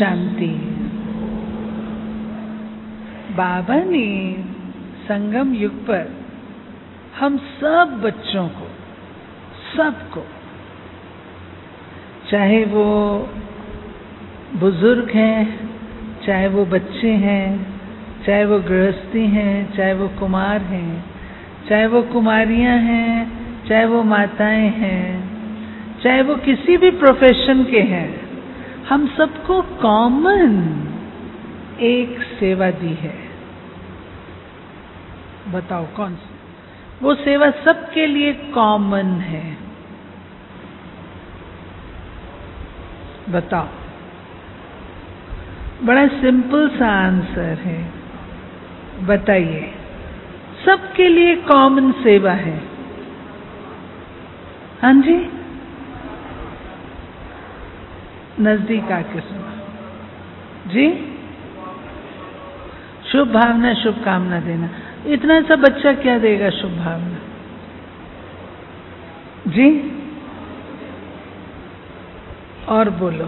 शांति। बाबा ने संगम युग पर हम सब बच्चों को, सबको, चाहे वो बुजुर्ग हैं, चाहे वो बच्चे हैं, चाहे वो गृहस्थी हैं, चाहे वो कुमार हैं, चाहे वो कुमारियां हैं, चाहे वो माताएं हैं, चाहे वो किसी भी प्रोफेशन के हैं, हम सबको कॉमन एक सेवा दी है। बताओ कौन सी? वो सेवा सबके लिए कॉमन है। बताओ। बड़ा सिंपल सा आंसर है। बताइए, सबके लिए कॉमन सेवा है। हाँ जी, नजदीक आके सुना जी। शुभ भावना, शुभकामना देना। इतना सा बच्चा क्या देगा शुभ भावना जी? और बोलो,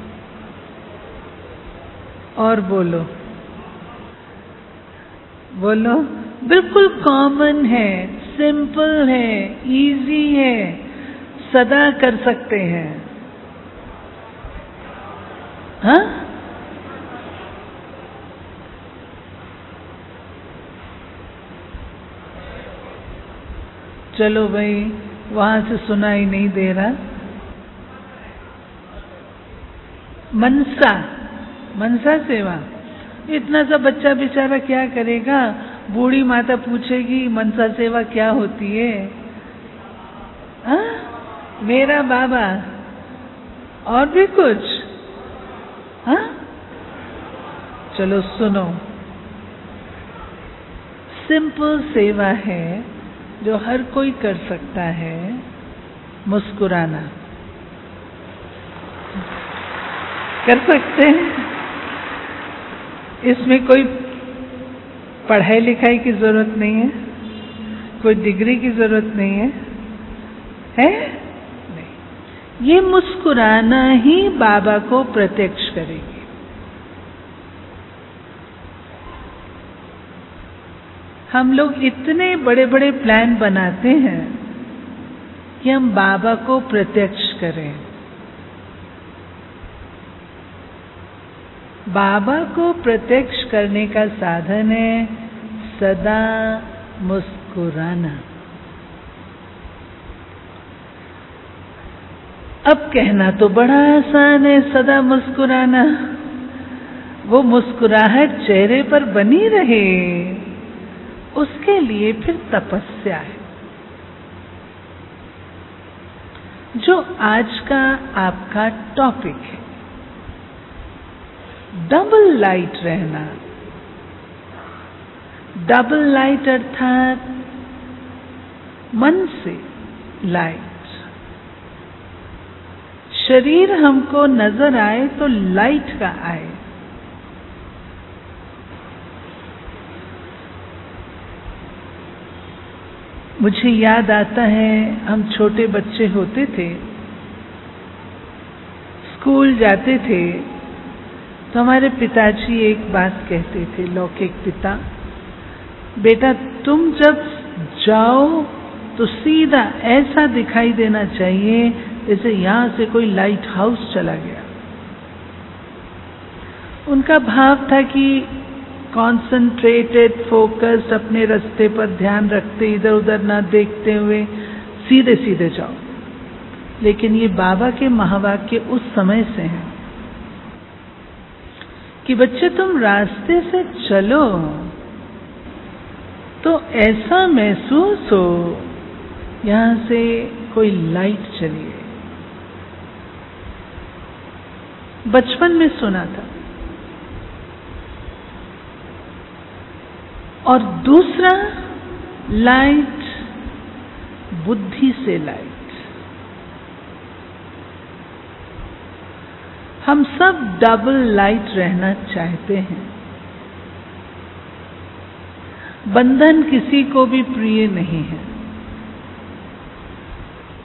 और बोलो, बोलो। बिल्कुल कॉमन है, सिंपल है, इजी है, सदा कर सकते हैं। हाँ, चलो भाई, वहां से सुनाई नहीं दे रहा। मनसा, मनसा सेवा। इतना सा बच्चा बेचारा क्या करेगा? बूढ़ी माता पूछेगी मनसा सेवा क्या होती है? हाँ, मेरा बाबा। और भी कुछ? हाँ, चलो सुनो। सिंपल सेवा है जो हर कोई कर सकता है। मुस्कुराना कर सकते हैं। इसमें कोई पढ़ाई लिखाई की जरूरत नहीं है, कोई डिग्री की जरूरत नहीं है, है? नहीं। ये मुस्कुराना ही बाबा को प्रत्यक्ष करेगी। हम लोग इतने बड़े बड़े प्लान बनाते हैं कि हम बाबा को प्रत्यक्ष करें। बाबा को प्रत्यक्ष करने का साधन है सदा मुस्कुराना। अब कहना तो बड़ा आसान है, सदा मुस्कुराना। वो मुस्कुराहट चेहरे पर बनी रहे, उसके लिए फिर तपस्या है। जो आज का आपका टॉपिक है, डबल लाइट रहना। डबल लाइट अर्थात मन से लाइट। शरीर हमको नजर आए तो लाइट का आए। मुझे याद आता है, हम छोटे बच्चे होते थे, स्कूल जाते थे, तो हमारे पिताजी एक बात कहते थे, लौकिक पिता, बेटा तुम जब जाओ तो सीधा ऐसा दिखाई देना चाहिए जैसे यहां से कोई लाइट हाउस चला गया। उनका भाव था कि कॉन्सेंट्रेटेड, फोकस्ड, अपने रास्ते पर ध्यान रखते, इधर उधर ना देखते हुए सीधे सीधे जाओ। लेकिन ये बाबा के महावाक्य उस समय से हैं कि बच्चे तुम रास्ते से चलो तो ऐसा महसूस हो यहां से कोई लाइट चली गई। बचपन में सुना था। और दूसरा, लाइट बुद्धि से लाइट। हम सब डबल लाइट रहना चाहते हैं। बंधन किसी को भी प्रिय नहीं है।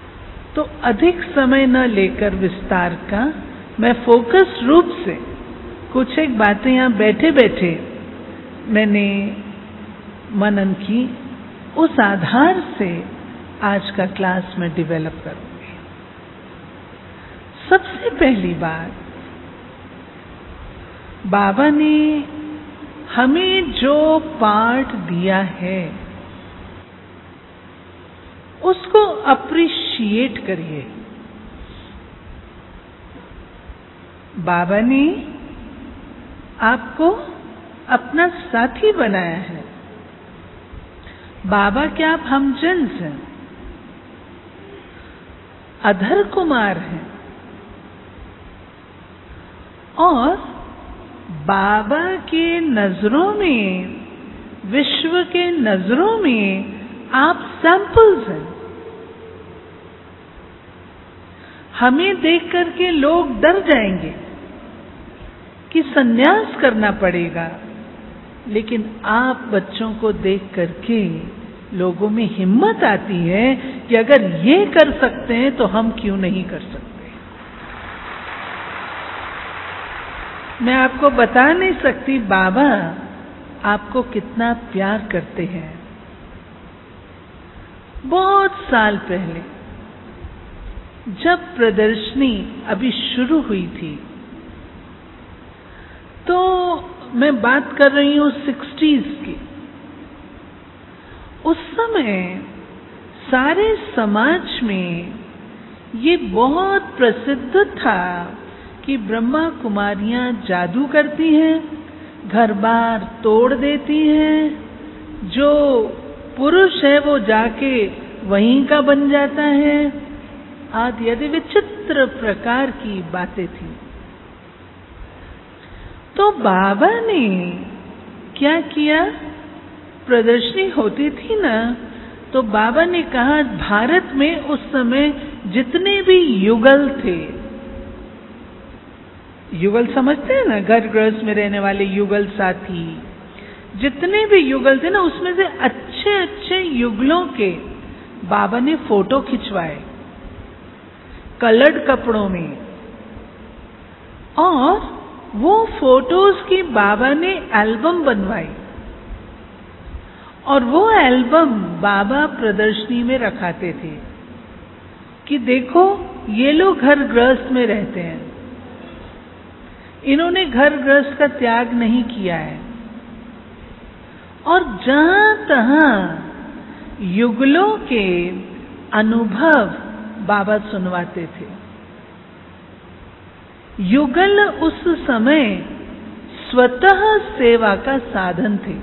तो अधिक समय न लेकर विस्तार का, मैं फोकस रूप से कुछ एक बातें यहाँ बैठे बैठे मैंने मनन की, उस आधार से आज का क्लास में डेवलप करूंगी। सबसे पहली बात, बाबा ने हमें जो पाठ दिया है उसको अप्रिशिएट करिए। बाबा ने आपको अपना साथी बनाया है। बाबा के आप हमजन्स हैं, अधर कुमार हैं, और बाबा के नजरों में, विश्व के नजरों में आप सैंपल्स हैं। हमें देख करके लोग डर जाएंगे कि सन्यास करना पड़ेगा, लेकिन आप बच्चों को देख करके लोगों में हिम्मत आती है कि अगर ये कर सकते हैं तो हम क्यों नहीं कर सकते। मैं आपको बता नहीं सकती बाबा आपको कितना प्यार करते हैं। बहुत साल पहले जब प्रदर्शनी अभी शुरू हुई थी, तो मैं बात कर रही हूँ 60s की। उस समय सारे समाज में ये बहुत प्रसिद्ध था कि ब्रह्मा कुमारियां जादू करती हैं, घर बार तोड़ देती हैं, जो पुरुष है वो जाके वहीं का बन जाता है, आदि आदि विचित्र प्रकार की बातें थी। तो बाबा ने क्या किया, प्रदर्शनी होती थी ना, तो बाबा ने कहा भारत में उस समय जितने भी युगल थे, युगल समझते हैं ना, घर गृहस्थ में रहने वाले युगल साथी, जितने भी युगल थे ना, उसमें से अच्छे अच्छे युगलों के बाबा ने फोटो खिंचवाए कलर्ड कपड़ों में, और वो फोटोज की बाबा ने एल्बम बनवाई, और वो एल्बम बाबा प्रदर्शनी में रखाते थे कि देखो ये लोग घर गृहस्थ में रहते हैं, इन्होंने घर गृहस्थ का त्याग नहीं किया है। और जहां तहां युगलों के अनुभव बाबा सुनवाते थे। युगल उस समय स्वतः सेवा का साधन थे।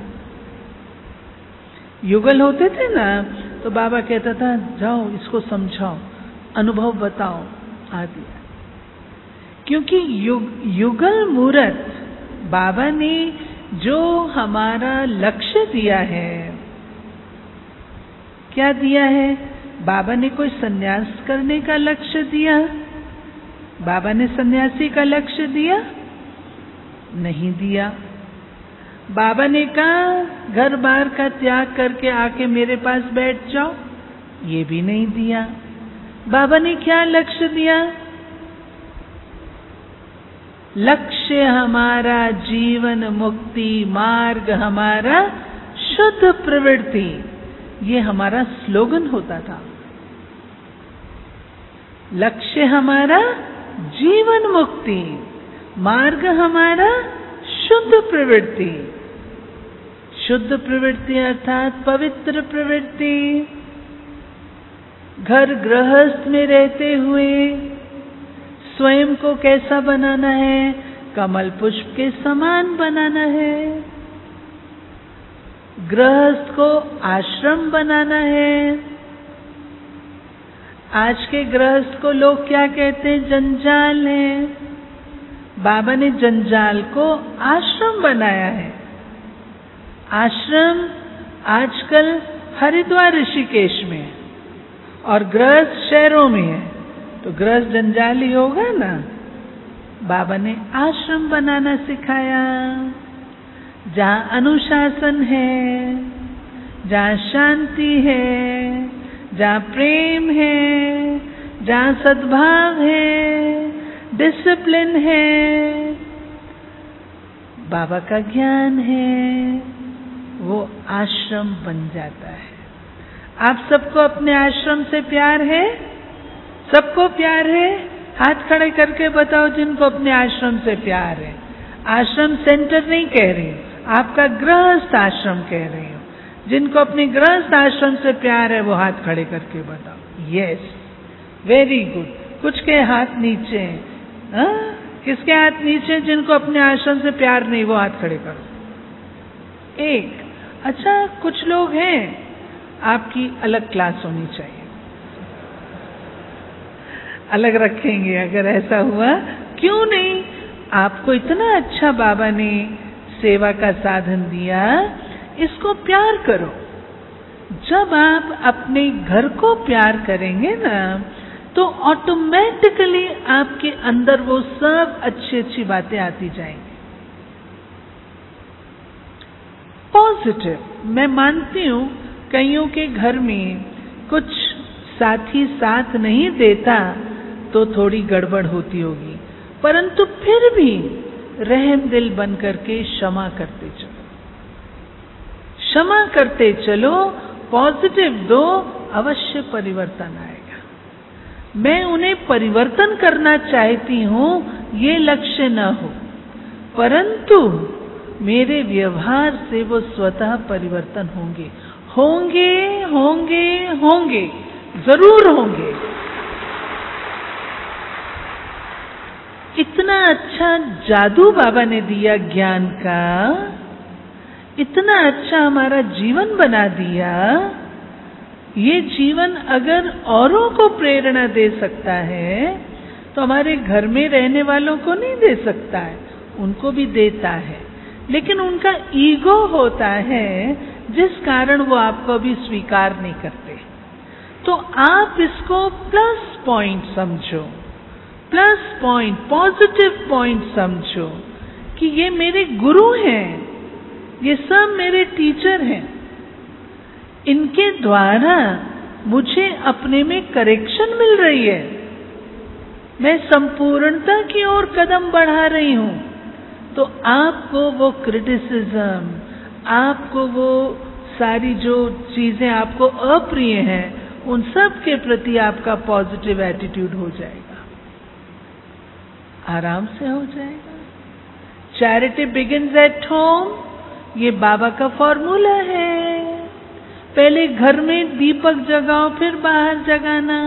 युगल होते थे ना, तो बाबा कहता था जाओ इसको समझाओ, अनुभव बताओ आदि। क्योंकि युगल मूर्त बाबा ने जो हमारा लक्ष्य दिया है, क्या दिया है? बाबा ने कोई सन्यास करने का लक्ष्य दिया? बाबा ने सन्यासी का लक्ष्य दिया? नहीं दिया। बाबा ने कहा घर बार का त्याग करके आके मेरे पास बैठ जाओ? ये भी नहीं दिया। बाबा ने क्या लक्ष्य दिया? लक्ष्य हमारा जीवन मुक्ति, मार्ग हमारा शुद्ध प्रवृत्ति, ये हमारा स्लोगन होता था। लक्ष्य हमारा जीवन मुक्ति, मार्ग हमारा शुद्ध प्रवृत्ति। शुद्ध प्रवृत्ति अर्थात पवित्र प्रवृत्ति। घर गृहस्थ में रहते हुए स्वयं को कैसा बनाना है? कमल पुष्प के समान बनाना है। गृहस्थ को आश्रम बनाना है। आज के गृहस्थ को लोग क्या कहते हैं? जंजाल है। बाबा ने जंजाल को आश्रम बनाया है। आश्रम आजकल हरिद्वार ऋषिकेश में है और गृहस्थ शहरों में है, तो गृहस्थ जंजाल ही होगा ना। बाबा ने आश्रम बनाना सिखाया, जहां अनुशासन है, जहां शांति है, जहां प्रेम है, जहां सद्भाव है, डिसिप्लिन है, बाबा का ज्ञान है, वो आश्रम बन जाता है। आप सबको अपने आश्रम से प्यार है? सबको प्यार है? हाथ खड़े करके बताओ जिनको अपने आश्रम से प्यार है। आश्रम सेंटर नहीं कह रही, आपका गृहस्थ आश्रम कह रही हूँ। जिनको अपने गृहस्थ आश्रम से प्यार है वो हाथ खड़े करके बताओ। Yes, very good. कुछ के हाथ नीचे हैं, किसके हाथ नीचे? जिनको अपने आश्रम से प्यार नहीं वो हाथ खड़े करो। एक। अच्छा, कुछ लोग हैं आपकी अलग क्लास होनी चाहिए, अलग रखेंगे अगर ऐसा हुआ। क्यों नहीं? आपको इतना अच्छा बाबा ने सेवा का साधन दिया, इसको प्यार करो। जब आप अपने घर को प्यार करेंगे ना, तो ऑटोमेटिकली आपके अंदर वो सब अच्छी अच्छी बातें आती जाएंगी। पॉजिटिव। मैं मानती हूं कईयों के घर में कुछ साथी साथ नहीं देता तो थोड़ी गड़बड़ होती होगी, परंतु फिर भी रहम दिल बन करके क्षमा करते चलो, क्षमा करते चलो, पॉजिटिव दो, अवश्य परिवर्तन आएगा। मैं उन्हें परिवर्तन करना चाहती हूं, ये लक्ष्य न हो, परंतु मेरे व्यवहार से वो स्वतः परिवर्तन होंगे, होंगे होंगे होंगे, जरूर होंगे। इतना अच्छा जादू बाबा ने दिया ज्ञान का, इतना अच्छा हमारा जीवन बना दिया। ये जीवन अगर औरों को प्रेरणा दे सकता है तो हमारे घर में रहने वालों को नहीं दे सकता है, उनको भी देता है, लेकिन उनका ईगो होता है जिस कारण वो आपको भी स्वीकार नहीं करते। तो आप इसको प्लस पॉइंट समझो, प्लस पॉइंट, पॉजिटिव पॉइंट समझो कि ये मेरे गुरु हैं, ये सब मेरे टीचर हैं, इनके द्वारा मुझे अपने में करेक्शन मिल रही है, मैं संपूर्णता की ओर कदम बढ़ा रही हूं। तो आपको वो क्रिटिसिज्म, आपको वो सारी जो चीजें आपको अप्रिय हैं, उन सब के प्रति आपका पॉजिटिव एटीट्यूड हो जाएगा, आराम से हो जाएगा। चैरिटी बिगिंस एट होम, ये बाबा का फॉर्मूला है। पहले घर में दीपक जगाओ, फिर बाहर जगाना।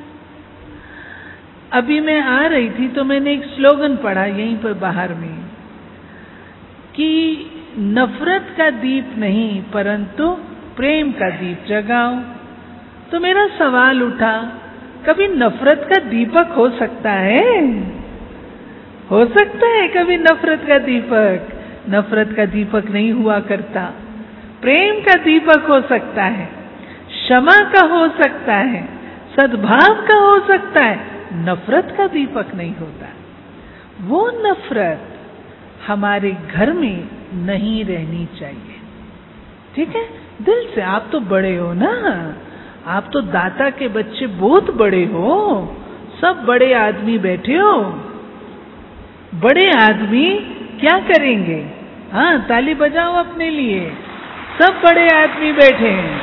अभी मैं आ रही थी तो मैंने एक स्लोगन पढ़ा यहीं पर बाहर में कि नफरत का दीप नहीं परंतु प्रेम का दीप जगाओ। तो मेरा सवाल उठा, कभी नफरत का दीपक हो सकता है? हो सकता है कभी नफरत का दीपक? नफरत का दीपक नहीं हुआ करता। प्रेम का दीपक हो सकता है, क्षमा का हो सकता है, सद्भाव का हो सकता है, नफरत का दीपक नहीं होता। वो नफरत हमारे घर में नहीं रहनी चाहिए, ठीक है? दिल से आप तो बड़े हो ना, आप तो दाता के बच्चे बहुत बड़े हो, सब बड़े आदमी बैठे हो। बड़े आदमी क्या करेंगे? हाँ, ताली बजाओ अपने लिए, सब बड़े आदमी बैठे हैं।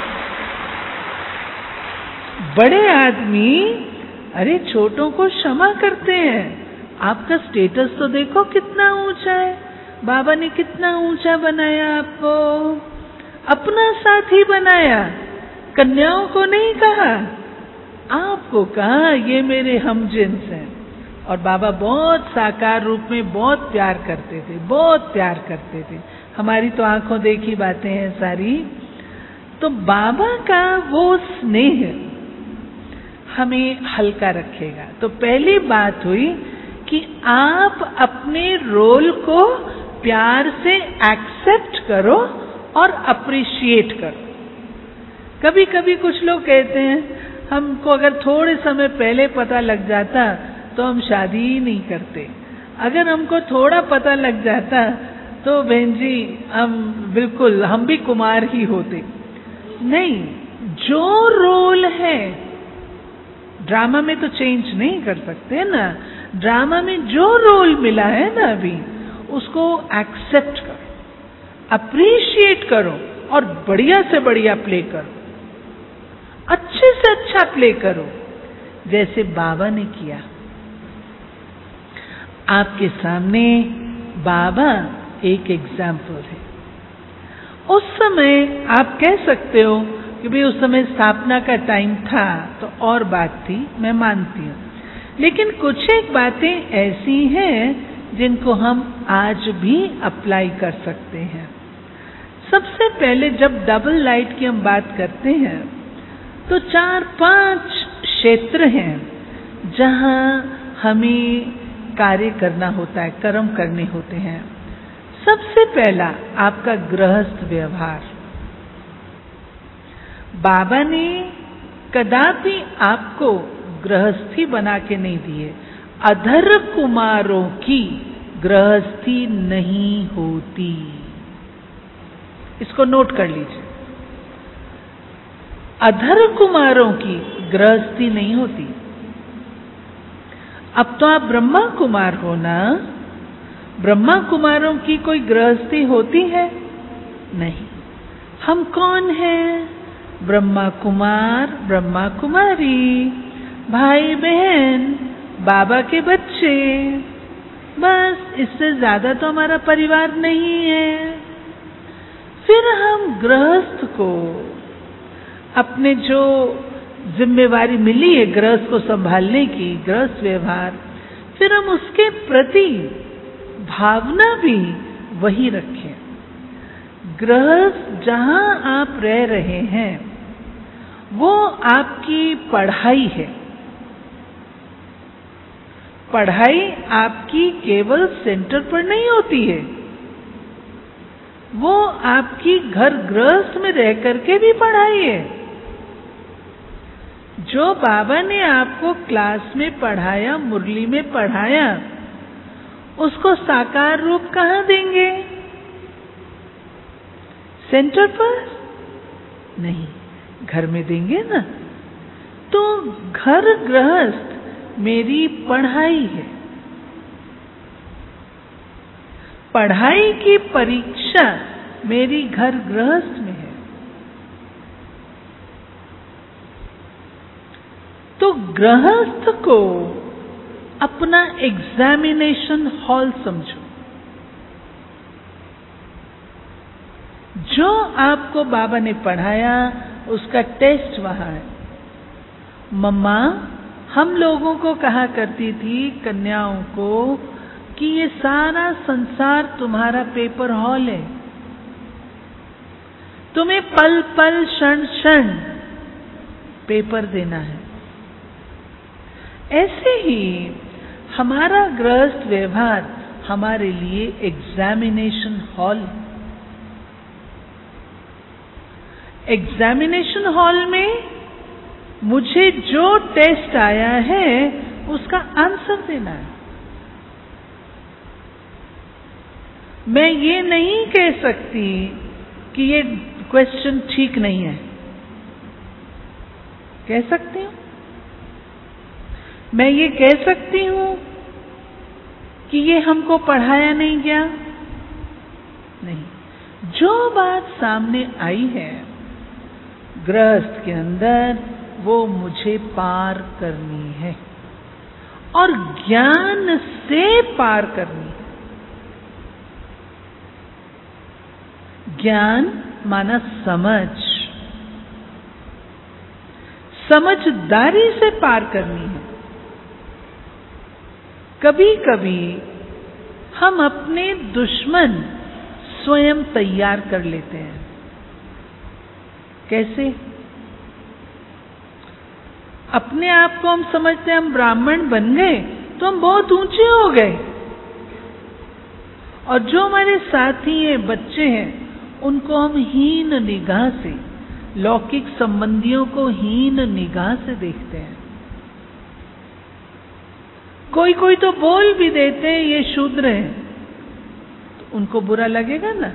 बड़े आदमी अरे छोटों को क्षमा करते हैं। आपका स्टेटस तो देखो कितना ऊंचा है, बाबा ने कितना ऊंचा बनाया आपको, अपना साथी बनाया, कन्याओं को नहीं कहा, आपको कहा ये मेरे हमजिन्स हैं। और बाबा बहुत साकार रूप में बहुत प्यार करते थे, बहुत प्यार करते थे। हमारी तो आंखों देखी बातें हैं सारी। तो बाबा का वो स्नेह हमें हल्का रखेगा। तो पहली बात हुई कि आप अपने रोल को प्यार से एक्सेप्ट करो और अप्रिशिएट करो। कभी कभी कुछ लोग कहते हैं हमको अगर थोड़े समय पहले पता लग जाता तो हम शादी ही नहीं करते, अगर हमको थोड़ा पता लग जाता तो बहन जी हम भी कुमार ही होते। नहीं, जो रोल है ड्रामा में तो चेंज नहीं कर सकते ना, ड्रामा में जो रोल मिला है ना अभी, उसको एक्सेप्ट करो, अप्रिशिएट करो और बढ़िया से बढ़िया प्ले करो, अच्छे से अच्छा प्ले करो, जैसे बाबा ने किया। आपके सामने बाबा एक एग्जाम्पल है। उस समय आप कह सकते हो कि भाई उस समय स्थापना का टाइम था तो और बात थी, मैं मानती हूँ, लेकिन कुछ एक बातें ऐसी हैं जिनको हम आज भी अप्लाई कर सकते हैं। सबसे पहले जब डबल लाइट की हम बात करते हैं तो 4-5 क्षेत्र हैं जहाँ हमें कार्य करना होता है, कर्म करने होते हैं। सबसे पहला आपका गृहस्थ व्यवहार। बाबा ने कदापि आपको गृहस्थी बना के नहीं दिए। अधर कुमारों की गृहस्थी नहीं होती, इसको नोट कर लीजिए। अधर कुमारों की गृहस्थी नहीं होती। अब तो आप ब्रह्मा कुमार हो ना, ब्रह्मा कुमारों की कोई गृहस्थी होती है? नहीं। हम कौन हैं? ब्रह्मा कुमार, ब्रह्मा कुमारी, भाई बहन, बाबा के बच्चे, बस इससे ज्यादा तो हमारा परिवार नहीं है। फिर हम गृहस्थ को अपने जो जिम्मेवारी मिली है गृहस्थ को संभालने की, गृहस्थ व्यवहार, फिर हम उसके प्रति भावना भी वही रखें। गृहस्थ जहां आप रह रहे हैं वो आपकी पढ़ाई है। पढ़ाई आपकी केवल सेंटर पर नहीं होती है, वो आपकी घर गृहस्थ में रह करके भी पढ़ाई है। जो बाबा ने आपको क्लास में पढ़ाया, मुरली में पढ़ाया, उसको साकार रूप कहाँ देंगे? सेंटर पर नहीं, घर में देंगे ना। तो घर गृहस्थ मेरी पढ़ाई है। पढ़ाई की परीक्षा मेरी घर गृहस्थ में है। तो गृहस्थ को अपना एग्जामिनेशन हॉल समझो। जो आपको बाबा ने पढ़ाया उसका टेस्ट वहां है। मम्मा हम लोगों को कहा करती थी, कन्याओं को, कि ये सारा संसार तुम्हारा पेपर हॉल है, तुम्हें पल पल क्षण क्षण पेपर देना है। ऐसे ही हमारा गृहस्थ व्यवहार हमारे लिए एग्जामिनेशन हॉल। एग्जामिनेशन हॉल में मुझे जो टेस्ट आया है उसका आंसर देना है। मैं ये नहीं कह सकती कि ये क्वेश्चन ठीक नहीं है। कह सकती हूँ? मैं ये कह सकती हूँ कि ये हमको पढ़ाया नहीं गया? नहीं। जो बात सामने आई है गृहस्थ के अंदर, वो मुझे पार करनी है और ज्ञान से पार करनी है। ज्ञान माना समझ, समझदारी से पार करनी है। कभी कभी हम अपने दुश्मन स्वयं तैयार कर लेते हैं। कैसे? अपने आप को हम समझते हैं हम ब्राह्मण बन गए तो हम बहुत ऊंचे हो गए, और जो हमारे साथी हैं, बच्चे हैं, उनको हम हीन निगाह से, लौकिक संबंधियों को हीन निगाह से देखते हैं। कोई कोई तो बोल भी देते हैं ये शूद्र हैं, तो उनको बुरा लगेगा ना।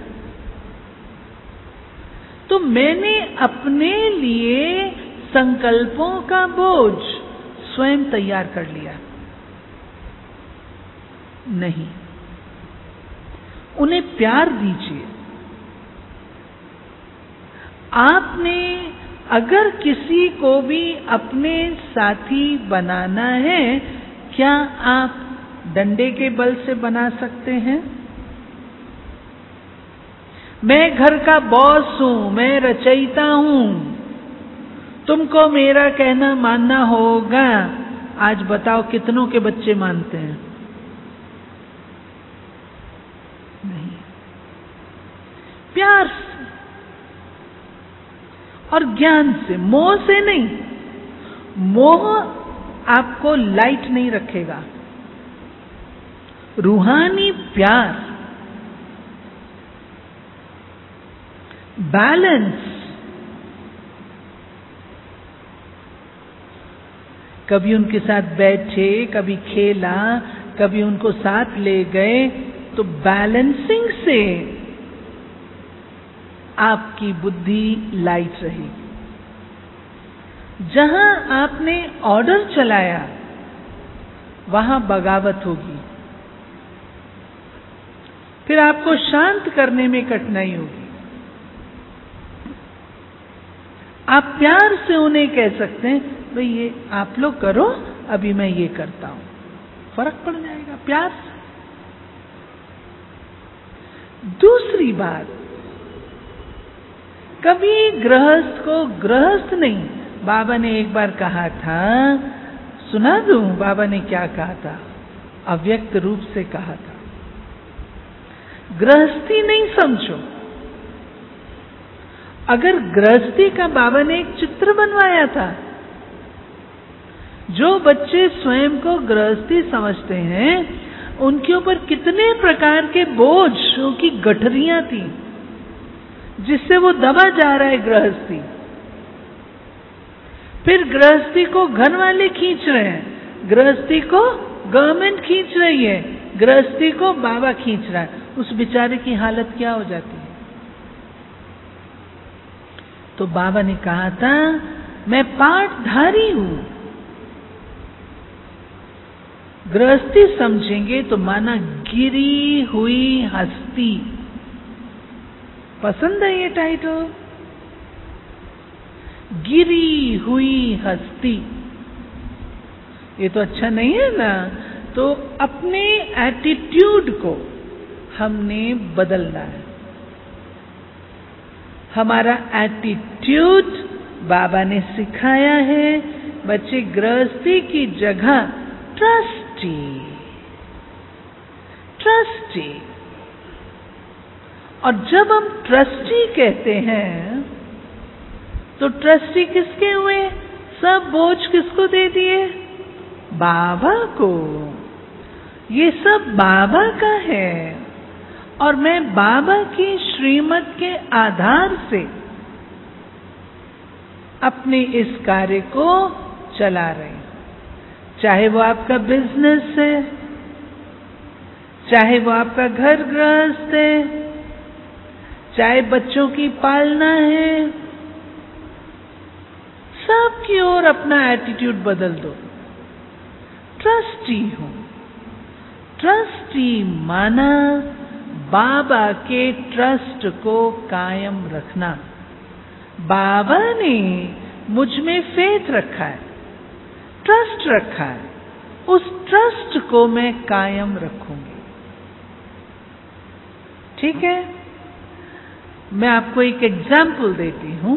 तो मैंने अपने लिए संकल्पों का बोझ स्वयं तैयार कर लिया। नहीं, उन्हें प्यार दीजिए। आपने अगर किसी को भी अपने साथी बनाना है, क्या आप डंडे के बल से बना सकते हैं? मैं घर का बॉस हूं, मैं रचयिता हूं, तुमको मेरा कहना मानना होगा। आज बताओ कितनों के बच्चे मानते हैं? नहीं। प्यार से और ज्ञान से, मोह से नहीं। मोह आपको लाइट नहीं रखेगा। रूहानी प्यार, बैलेंस। कभी उनके साथ बैठे, कभी खेला, कभी उनको साथ ले गए, तो बैलेंसिंग से आपकी बुद्धि लाइट रहेगी। जहां आपने ऑर्डर चलाया वहां बगावत होगी, फिर आपको शांत करने में कठिनाई होगी। आप प्यार से उन्हें कह सकते हैं, भाई ये आप लोग करो, अभी मैं ये करता हूं, फर्क पड़ जाएगा प्यार से। दूसरी बात, कभी गृहस्थ को गृहस्थ नहीं, बाबा ने एक बार कहा था, सुना दूं बाबा ने क्या कहा था? अव्यक्त रूप से कहा था, गृहस्थी नहीं समझो। अगर गृहस्थी का बाबा ने एक चित्र बनवाया था। जो बच्चे स्वयं को गृहस्थी समझते हैं, उनके ऊपर कितने प्रकार के बोझ, की गठरियां थी, जिससे वो दबा जा रहा है गृहस्थी। फिर गृहस्थी को घर वाले खींच रहे हैं, गृहस्थी को गवर्नमेंट खींच रही है, गृहस्थी को बाबा खींच रहा है। उस बेचारे की हालत क्या हो जाती है? तो बाबा ने कहा था, मैं पाठधारी हूं। गृहस्थी समझेंगे तो माना गिरी हुई हस्ती। पसंद है ये टाइटल? गिरी हुई हस्ती। ये तो अच्छा नहीं है ना? तो अपने एटीट्यूड को हमने बदलना है। हमारा एटीट्यूड बाबा ने सिखाया है, बच्चे गृहस्थी की जगह ट्रस्टी। और जब हम ट्रस्टी कहते हैं तो ट्रस्टी किसके हुए? सब बोझ किसको दे दिए? बाबा को। ये सब बाबा का है और मैं बाबा की श्रीमत के आधार से अपने इस कार्य को चला रहे हैं। चाहे वो आपका बिजनेस है, चाहे वो आपका घर गृहस्थ है, चाहे बच्चों की पालना है, सबकी ओर अपना एटीट्यूड बदल दो। ट्रस्टी हूं। ट्रस्टी माना बाबा के ट्रस्ट को कायम रखना। बाबा ने मुझ में फेथ रखा है, ट्रस्ट रखा है, उस ट्रस्ट को मैं कायम रखूंगी। ठीक है? मैं आपको एक एग्जाम्पल देती हूं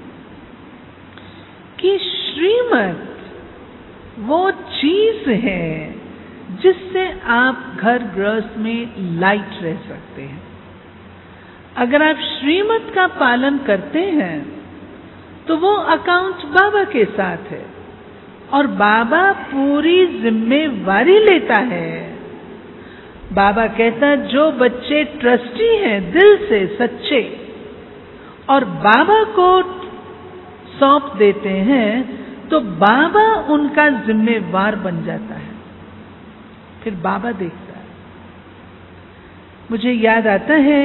कि श्रीमत वो चीज है जिससे आप घर गृहस्थ में लाइट रह सकते हैं। अगर आप श्रीमत का पालन करते हैं तो वो अकाउंट बाबा के साथ है और बाबा पूरी जिम्मेवारी लेता है। बाबा कहता है, जो बच्चे ट्रस्टी हैं दिल से सच्चे और बाबा को सौंप देते हैं तो बाबा उनका जिम्मेवार बन जाता है। फिर बाबा देखता है। मुझे याद आता है,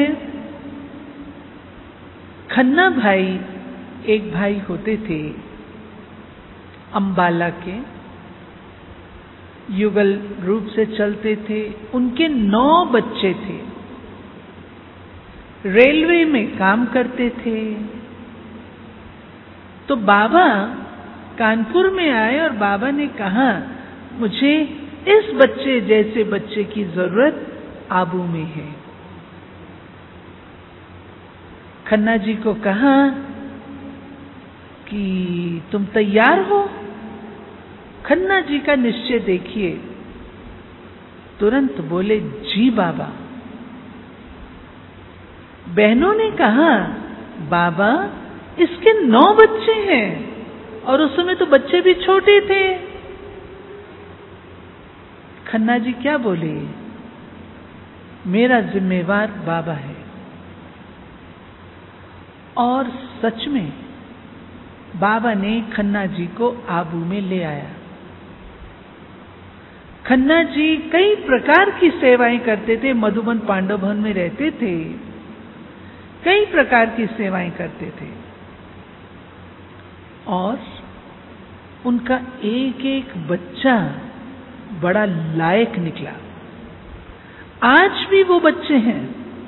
खन्ना भाई एक भाई होते थे, अंबाला के, युगल रूप से चलते थे। उनके 9 बच्चे थे। रेलवे में काम करते थे। तो बाबा कानपुर में आए और बाबा ने कहा, मुझे इस बच्चे जैसे बच्चे की जरूरत आबू में है। खन्ना जी को कहा कि तुम तैयार हो? खन्ना जी का निश्चय देखिए, तुरंत बोले, जी बाबा। बहनों ने कहा, बाबा इसके 9 बच्चे हैं और उस समय तो बच्चे भी छोटे थे। खन्ना जी क्या बोले, मेरा जिम्मेवार बाबा है। और सच में बाबा ने खन्ना जी को आबू में ले आया। खन्ना जी कई प्रकार की सेवाएं करते थे, मधुबन पांडव भवन में रहते थे, कई प्रकार की सेवाएं करते थे और उनका एक एक बच्चा बड़ा लायक निकला। आज भी वो बच्चे हैं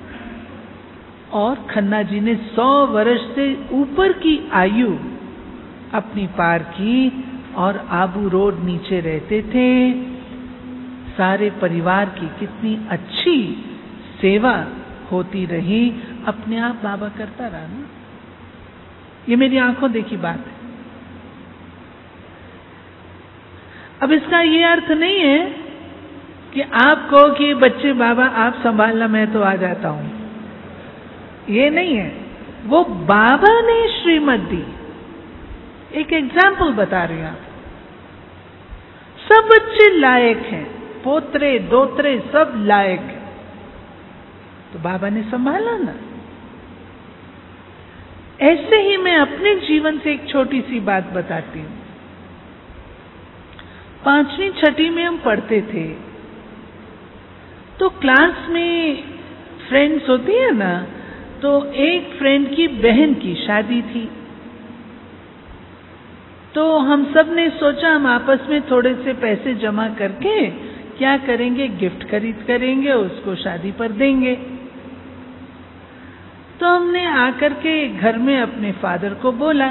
और खन्ना जी ने 100 वर्ष से ऊपर की आयु अपनी पार की और आबू रोड नीचे रहते थे। सारे परिवार की कितनी अच्छी सेवा होती रही, अपने आप बाबा करता रहा ना। ये मेरी आंखों देखी बात है। अब इसका ये अर्थ नहीं है कि आप कहो कि बच्चे बाबा आप संभालना, मैं तो आ जाता हूं, ये नहीं है। वो बाबा ने श्रीमत दी। एक एग्जाम्पल बता रही हूं। सब बच्चे लायक हैं, पोतरे दोतरे सब लायक हैं, तो बाबा ने संभाला ना। ऐसे ही मैं अपने जीवन से एक छोटी सी बात बताती हूं। 5वीं 6ठी में हम पढ़ते थे तो क्लास में फ्रेंड्स होती है ना, तो एक फ्रेंड की बहन की शादी थी। तो हम सब ने सोचा हम आपस में थोड़े से पैसे जमा करके क्या करेंगे, गिफ्ट खरीद करेंगे, उसको शादी पर देंगे। तो हमने आकर के घर में अपने फादर को बोला।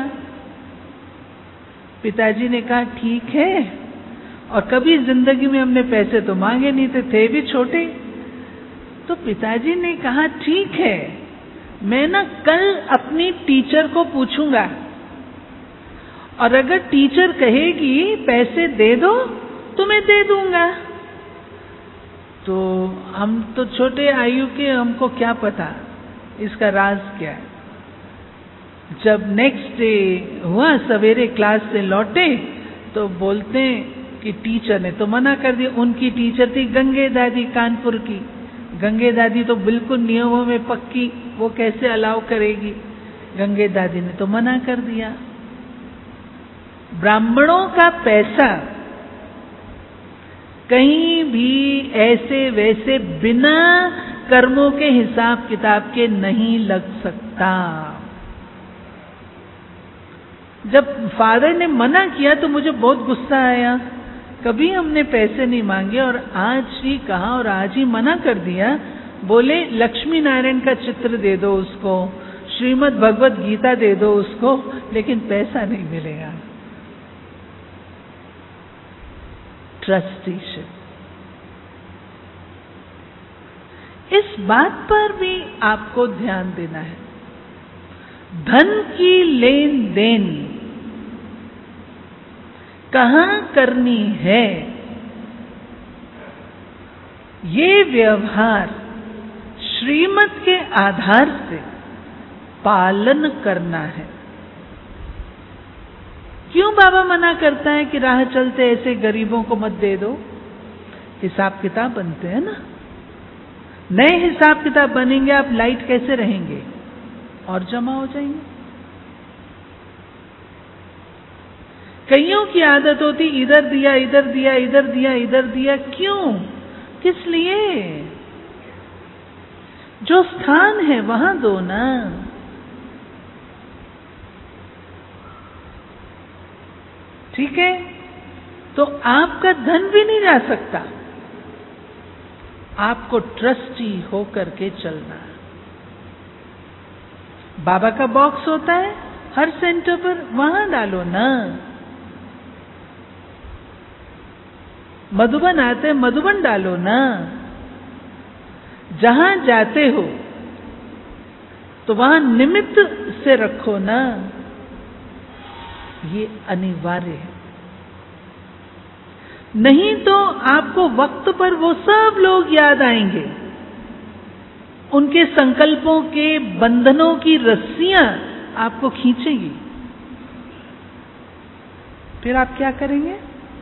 पिताजी ने कहा ठीक है, और कभी जिंदगी में हमने पैसे तो मांगे नहीं थे भी छोटे। तो पिताजी ने कहा ठीक है, मैं ना कल अपनी टीचर को पूछूंगा और अगर टीचर कहेगी पैसे दे दो तो मैं दे दूंगा। तो हम तो छोटे आयु के, हमको क्या पता इसका राज क्या है। जब नेक्स्ट डे हुआ, सवेरे क्लास से लौटे तो बोलते कि टीचर ने तो मना कर दिया। उनकी टीचर थी गंगे दादी कानपुर की। गंगे दादी तो बिल्कुल नियमों में पक्की, वो कैसे अलाउ करेगी। गंगे दादी ने तो मना कर दिया। ब्राह्मणों का पैसा कहीं भी ऐसे वैसे बिना कर्मों के हिसाब किताब के नहीं लग सकता। जब फादर ने मना किया तो मुझे बहुत गुस्सा आया। कभी हमने पैसे नहीं मांगे और आज ही कहा और आज ही मना कर दिया। बोले लक्ष्मी नारायण का चित्र दे दो उसको, श्रीमद् भगवत गीता दे दो उसको, लेकिन पैसा नहीं मिलेगा। ट्रस्टीशिप। इस बात पर भी आपको ध्यान देना है। धन की लेन देन कहां करनी है, ये व्यवहार श्रीमत के आधार से पालन करना है। क्यों बाबा मना करता है कि राह चलते ऐसे गरीबों को मत दे दो? हिसाब किताब बनते हैं ना। नए हिसाब किताब बनेंगे, आप लाइट कैसे रहेंगे और जमा हो जाएंगे। कईयों की आदत होती इधर दिया इधर दिया इधर दिया इधर दिया। क्यों, किस लिए? जो स्थान है वहां दो ना। ठीक है, तो आपका धन भी नहीं जा सकता। आपको ट्रस्टी होकर के चलना है। बाबा का बॉक्स होता है हर सेंटर पर, वहां डालो ना। मधुबन आते हैं, मधुबन डालो ना। जहां जाते हो तो वहां निमित्त से रखो ना। ये अनिवार्य है, नहीं तो आपको वक्त पर वो सब लोग याद आएंगे, उनके संकल्पों के बंधनों की रस्सियां आपको खींचेगी। फिर आप क्या करेंगे?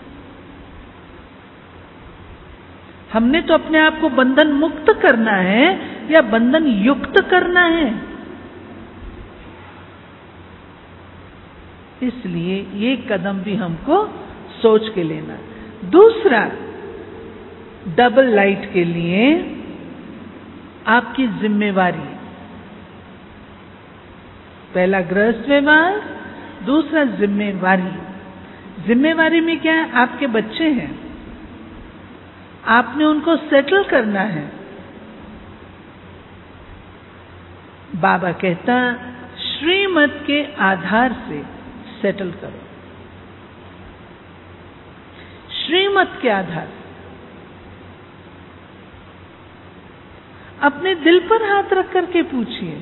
हमने तो अपने आप को बंधन मुक्त करना है या बंधन युक्त करना है। इसलिए ये कदम भी हमको सोच के लेना। दूसरा, डबल लाइट के लिए आपकी जिम्मेवारी, पहला गृहस्थ व्यवहार, दूसरा जिम्मेवारी। जिम्मेवारी में क्या है? आपके बच्चे हैं, आपने उनको सेटल करना है। बाबा कहता श्रीमत के आधार से सेटल करो, श्रीमत के आधार। अपने दिल पर हाथ रख करके पूछिए,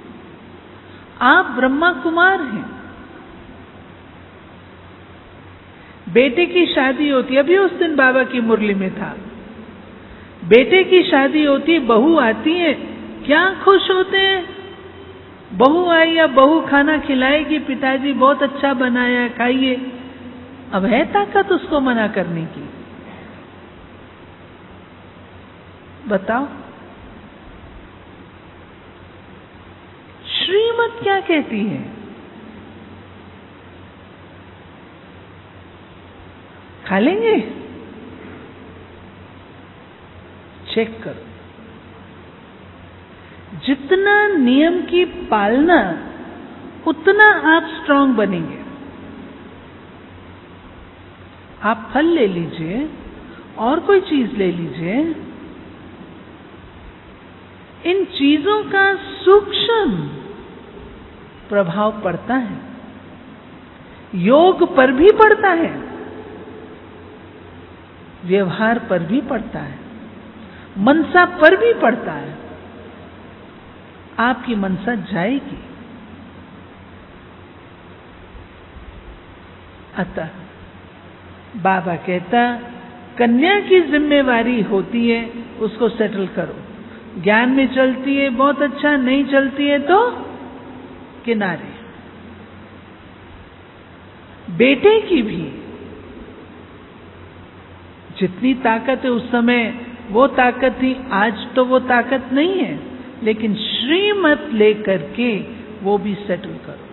आप ब्रह्मा कुमार हैं। बेटे की शादी होती, अभी उस दिन बाबा की मुरली में था, बेटे की शादी होती, बहू आती है, क्या खुश होते हैं। बहू आई या बहू खाना खिलाएगी, पिताजी बहुत अच्छा बनाया, खाइए। अब है ताकत उसको मना करने की? बताओ। श्रीमत क्या कहती है? खा लेंगे? चेक करो। जितना नियम की पालना, उतना आप स्ट्रांग बनेंगे। आप फल ले लीजिए और कोई चीज ले लीजिए, इन चीजों का सूक्ष्म प्रभाव पड़ता है, योग पर भी पड़ता है, व्यवहार पर भी पड़ता है, मनसा पर भी पड़ता है। आपकी मनसा जाएगी। अतः बाबा कहता कन्या की जिम्मेवारी होती है, उसको सेटल करो। ज्ञान में चलती है बहुत अच्छा, नहीं चलती है तो किनारे। बेटे की भी जितनी ताकत है, उस समय वो ताकत थी, आज तो वो ताकत नहीं है, लेकिन श्रीमत लेकर के वो भी सेटल करो।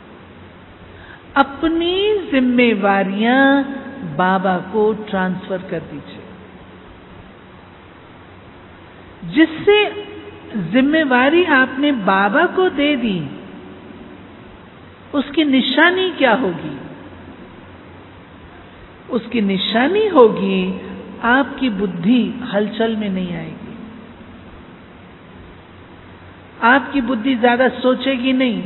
अपनी जिम्मेवारियां बाबा को ट्रांसफर कर दीजिए। जिससे जिम्मेवारी आपने बाबा को दे दी, उसकी निशानी क्या होगी? उसकी निशानी होगी आपकी बुद्धि हलचल में नहीं आएगी, आपकी बुद्धि ज्यादा सोचेगी नहीं।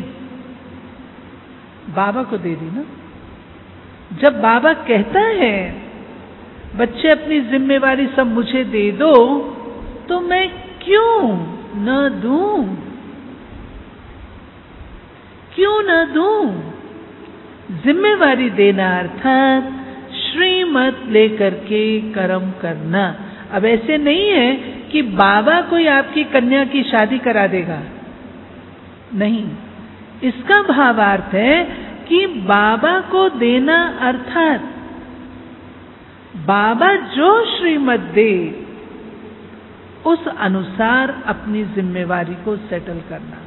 बाबा को दे दी ना। जब बाबा कहता है बच्चे अपनी जिम्मेवारी सब मुझे दे दो, तो मैं क्यों न दूं? क्यों न दूं? जिम्मेवारी देना अर्थात श्रीमत लेकर के कर्म करना। अब ऐसे नहीं है कि बाबा कोई आपकी कन्या की शादी करा देगा, नहीं। इसका भावार्थ है कि बाबा को देना अर्थात बाबा जो श्रीमत दे उस अनुसार अपनी जिम्मेवारी को सेटल करना।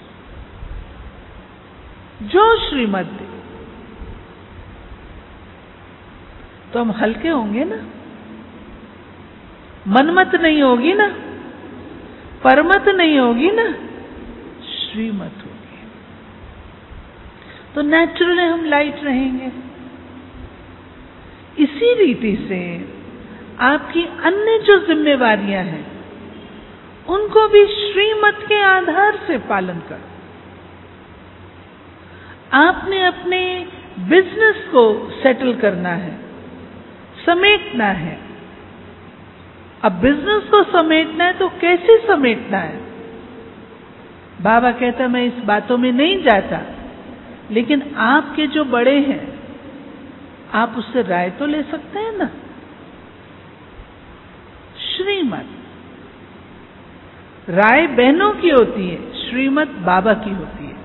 जो श्रीमत दे तो हम हल्के होंगे ना, मनमत नहीं होगी ना, परमत नहीं होगी ना, श्रीमत होगी, तो नेचुरली हम लाइट रहेंगे। इसी रीति से आपकी अन्य जो जिम्मेवारियां हैं, उनको भी श्रीमत के आधार से पालन करो। आपने अपने बिजनेस को सेटल करना है, समेटना है। अब बिजनेस को समेटना है तो कैसे समेटना है? बाबा कहता मैं इस बातों में नहीं जाता, लेकिन आपके जो बड़े हैं आप उससे राय तो ले सकते हैं ना। श्रीमत राय बहनों की होती है, श्रीमत बाबा की होती है।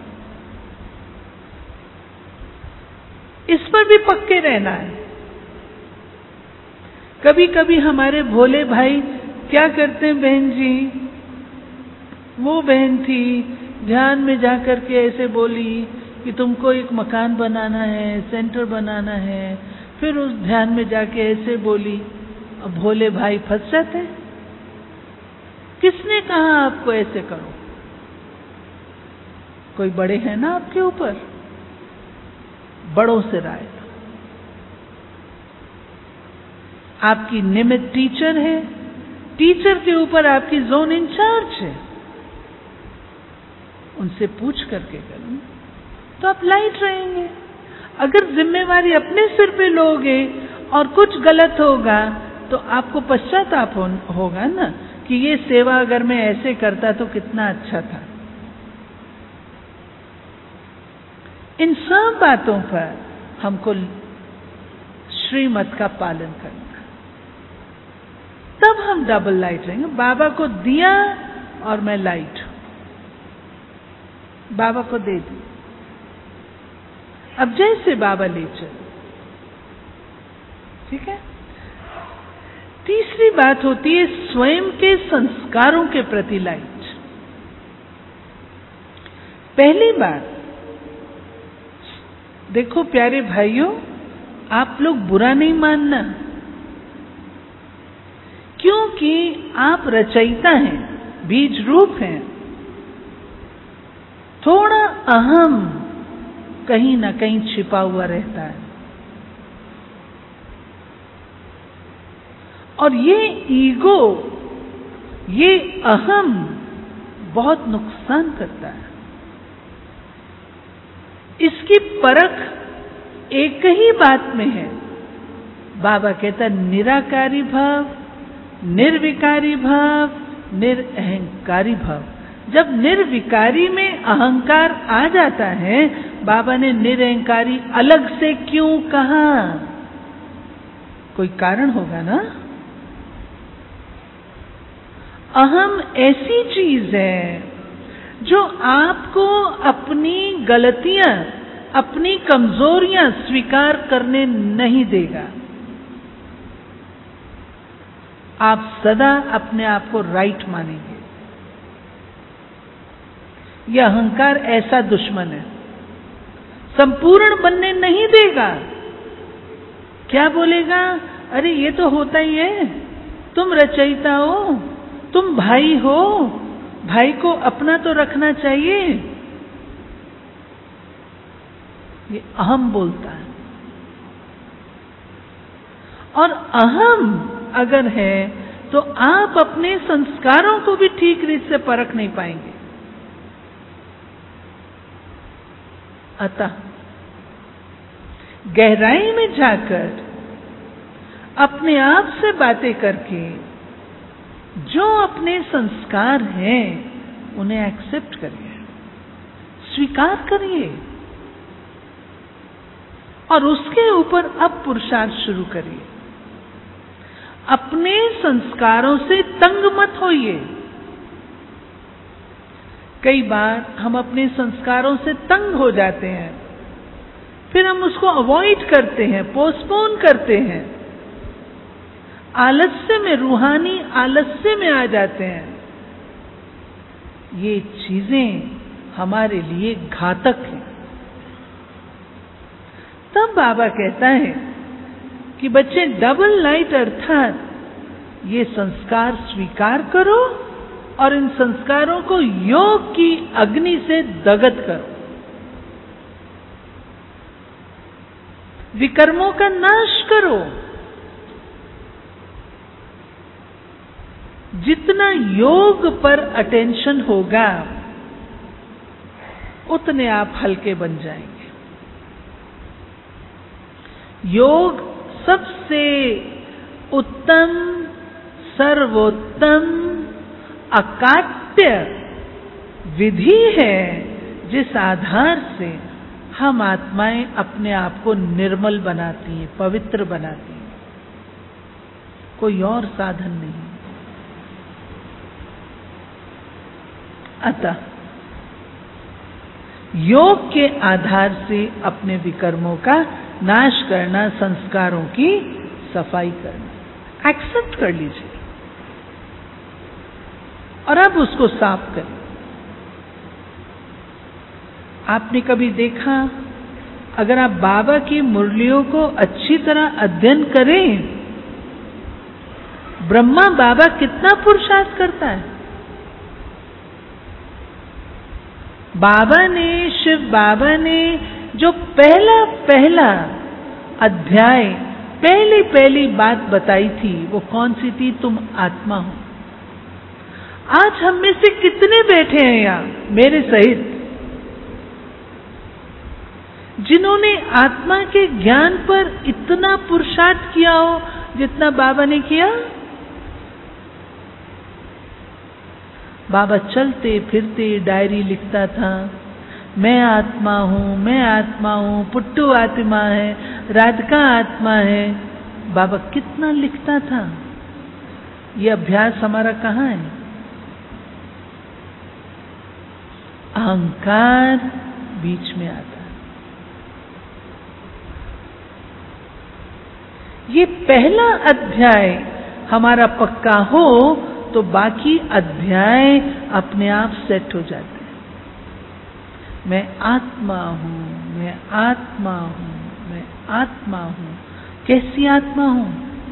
इस पर भी पक्के रहना है। कभी कभी हमारे भोले भाई क्या करते हैं, बहन जी, वो बहन थी ध्यान में जाकर के ऐसे बोली कि तुमको एक मकान बनाना है, सेंटर बनाना है, फिर उस ध्यान में जाके ऐसे बोली। अब भोले भाई फंस जाते हैं। किसने कहा आपको ऐसे करो? कोई बड़े हैं ना आपके ऊपर, बड़ों से राय लो। आपकी निमित टीचर है, टीचर के ऊपर आपकी जोन इंचार्ज है, उनसे पूछ करके करें तो आप लाइट रहेंगे। अगर जिम्मेवारी अपने सिर पे लोगे और कुछ गलत होगा तो आपको पश्चाताप होगा ना कि ये सेवा अगर मैं ऐसे करता तो कितना अच्छा था। इन सब बातों पर हमको श्रीमत का पालन करना, तब हम डबल लाइट रहेंगे। बाबा को दिया और मैं लाइट हूं, बाबा को दे दी। अब जैसे बाबा ले चले, ठीक है। तीसरी बात होती है स्वयं के संस्कारों के प्रति लाइट। पहली बात, देखो प्यारे भाइयों, आप लोग बुरा नहीं मानना, क्योंकि आप रचयिता हैं, बीज रूप हैं। थोड़ा अहम कहीं ना कहीं छिपा हुआ रहता है, और ये ईगो, ये अहम बहुत नुकसान करता है। इसकी परख एक ही बात में है। बाबा कहता निराकारी भाव, निर्विकारी भाव, निरअहंकारी भाव। जब निर्विकारी में अहंकार आ जाता है, बाबा ने निरअहंकारी अलग से क्यों कहा? कोई कारण होगा ना। अहम ऐसी चीज है जो आपको अपनी गलतियां, अपनी कमजोरियां स्वीकार करने नहीं देगा। आप सदा अपने आप को राइट मानेंगे। यह अहंकार ऐसा दुश्मन है, संपूर्ण बनने नहीं देगा। क्या बोलेगा? अरे ये तो होता ही है, तुम रचयिता हो, तुम भाई हो, भाई को अपना तो रखना चाहिए। ये अहम बोलता है। और अहम अगर है तो आप अपने संस्कारों को भी ठीक रीत से परख नहीं पाएंगे। अतः गहराई में जाकर अपने आप से बातें करके जो अपने संस्कार हैं उन्हें एक्सेप्ट करिए, स्वीकार करिए, और उसके ऊपर अब पुरुषार्थ शुरू करिए। अपने संस्कारों से तंग मत होइए। कई बार हम अपने संस्कारों से तंग हो जाते हैं, फिर हम उसको अवॉइड करते हैं, पोस्टपोन करते हैं, आलस्य में, रूहानी आलस्य में आ जाते हैं। ये चीजें हमारे लिए घातक हैं। तब बाबा कहता है कि बच्चे डबल लाइट अर्थात ये संस्कार स्वीकार करो और इन संस्कारों को योग की अग्नि से दग्ध करो। विकर्मों का नाश करो। जितना योग पर अटेंशन होगा उतने आप हल्के बन जाएंगे। योग सबसे उत्तम, सर्वोत्तम, अकाट्य विधि है जिस आधार से हम आत्माएं अपने आप को निर्मल बनाती हैं, पवित्र बनाती हैं। कोई और साधन नहीं। अतः योग के आधार से अपने विकर्मों का नाश करना, संस्कारों की सफाई करना, एक्सेप्ट कर लीजिए और अब उसको साफ करें। आपने कभी देखा, अगर आप बाबा की मुरलियों को अच्छी तरह अध्ययन करें, ब्रह्मा बाबा कितना पुरुषार्थ करता है। बाबा ने, शिव बाबा ने जो पहला अध्याय, पहली बात बताई थी, वो कौन सी थी? तुम आत्मा हो। आज हम में से कितने बैठे हैं यहाँ मेरे सहित, जिन्होंने आत्मा के ज्ञान पर इतना पुरुषार्थ किया हो जितना बाबा ने किया? बाबा चलते फिरते डायरी लिखता था, मैं आत्मा हूं, मैं आत्मा हूं, पुट्टू आत्मा है, राधिका आत्मा है। बाबा कितना लिखता था। ये अभ्यास हमारा कहाँ है? अहंकार बीच में आता है। ये पहला अध्याय हमारा पक्का हो तो बाकी अध्याय अपने आप सेट हो जाते हैं। मैं आत्मा हूं, मैं आत्मा हूं, मैं आत्मा हूं। कैसी आत्मा हूं?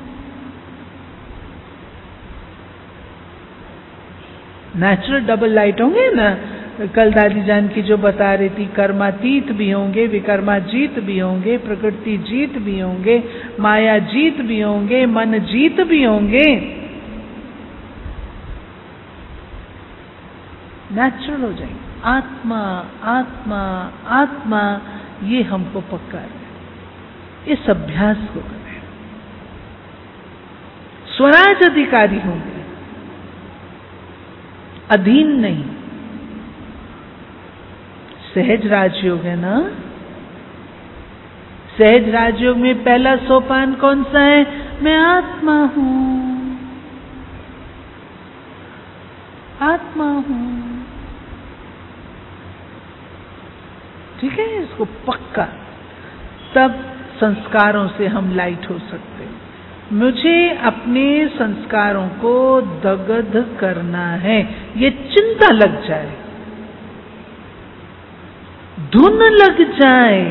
नेचुरल डबल लाइट होंगे ना। कल दादी जान की जो बता रही थी, कर्मातीत भी होंगे, विकर्माजीत भी होंगे, प्रकृति जीत भी होंगे, माया जीत भी होंगे, मन जीत भी होंगे। नेचुरल हो जाएंगे। आत्मा आत्मा आत्मा, ये हमको पक्का है। इस अभ्यास को करें। स्वराज अधिकारी होंगे, अधीन नहीं। सहज राजयोग है ना। सहज राजयोग में पहला सोपान कौन सा है? मैं आत्मा हूं, आत्मा हूं। ठीक है, इसको पक्का, तब संस्कारों से हम लाइट हो सकते हैं। मुझे अपने संस्कारों को दग्ध करना है, ये चिंता लग जाए, धुन लग जाए,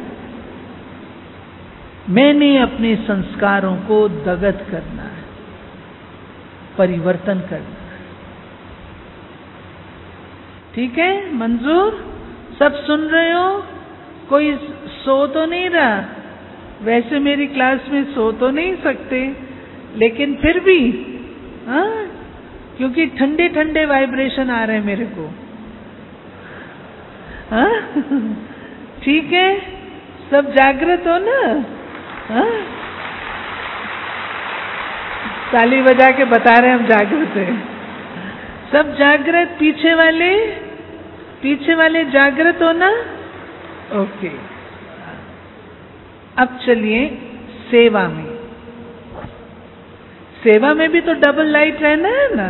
मैंने अपने संस्कारों को दग्ध करना है, परिवर्तन करना है। ठीक है, मंजूर? सब सुन रहे हो? कोई सो तो नहीं रहा? वैसे मेरी क्लास में सो तो नहीं सकते, लेकिन फिर भी क्योंकि ठंडे ठंडे वाइब्रेशन आ रहे हैं मेरे को। ठीक है, सब जागृत हो ना? ताली बजा के बता रहे हैं हम जागृत हैं। सब जागृत? पीछे वाले जागृत हो ना? ओके। अब चलिए सेवा में। सेवा में भी तो डबल लाइट रहना है ना।